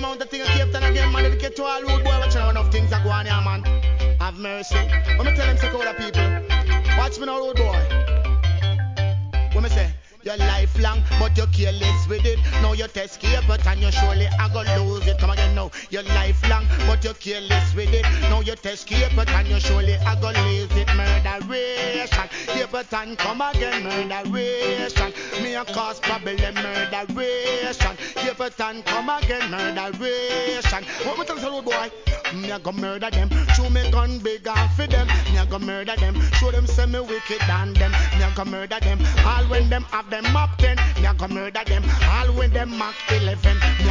amount of things I keep telling again, man. Dedicate to all rude boy. Watch out enough things are going on, man. Have mercy. Let me tell them, sick older people. Watch me now, rude boy. What me say? Your lifelong, but you're careless with it. Now you test escape it and you surely are gonna lose it. Come again now. You're lifelong, but you're careless with it. Now you test escape it and you surely are gonna lose it. Murderation, keep it and come again. Murderation, me a cause problem. Murderation, keep it and come again. Murderation. What me tell you, rude boy? Me a go murder them. Show me gun big and for them. Me a go murder them. Show them say me wicked than them. Me a go murder them. All when them have them up 10, me a go murder them. All when them Mach 11, me